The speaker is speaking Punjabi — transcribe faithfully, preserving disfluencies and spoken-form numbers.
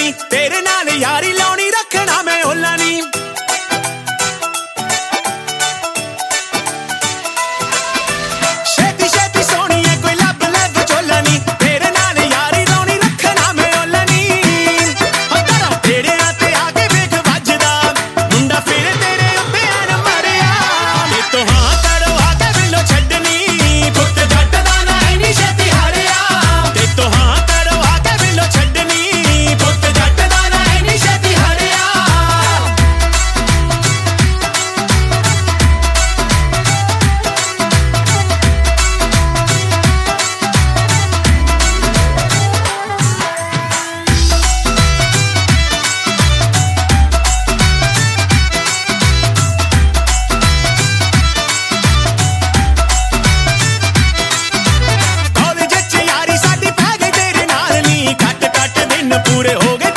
ਨੀ ਤੇਰੇ ਨਾਲ ਯਾਰੀ ਲਾਉਣੀ ਰੱਖਣਾ ਮੈਂ ਓਲਾ ਨੀ ਛੇਤੀ ਛੇਤੀ ਸੋਹਣੀਏ ਕੋਈ ਲੱਭ ਲੈ ਵਿਚੋਲਾ ਨੀ ਤੇਰੇ ਨਾਲ ਯਾਰੀ ਲਾਉਣੀ ਰੱਖਣਾ ਮੈਂ ਓਲਾ ਨੀ ਹੱਥਾਂ ਤੇੜਿਆਂ ਤੇ ਆ ਕੇ ਵੇਖ ਵੱਜਦਾ ਮੁੰਡਾ ਫਿਰ ਤੇਰੇ ਉੱਤੇ ਐਨ ਮਰਿਆ ਤੇ ਤੂੰ ਹਾਂ ਕਰੋ ਆ ਕੇ ਬਿੱਲੋ ਛੱਡਣੀ ਪੁੱਤ ਜੱਟ ਦਾ ਨਾ ਇੰਨੀ ਛੇਤੀ ਹਾਰਿਆ ਤੇ ਤੂੰ ਹਾਂ ਕਰੋ ਆ ਕੇ ਬਿੱਲੋ ਛੱਡਣੀ ਪੁੱਤ ਜੱਟ ਦਾ ਨਾ ਇੰਨੀ ਛੇਤੀ ਹਾਰਿਆ ਕਾਲਜ ਚ ਯਾਰੀ ਸਾਡੀ ਪੈ ਗਈ ਤੇਰੇ ਨਾਲ ਨੀ ਕੱਟ ਕੱਟ ਦਿਨ ਪੂਰੇ ਹੋ ਗਏ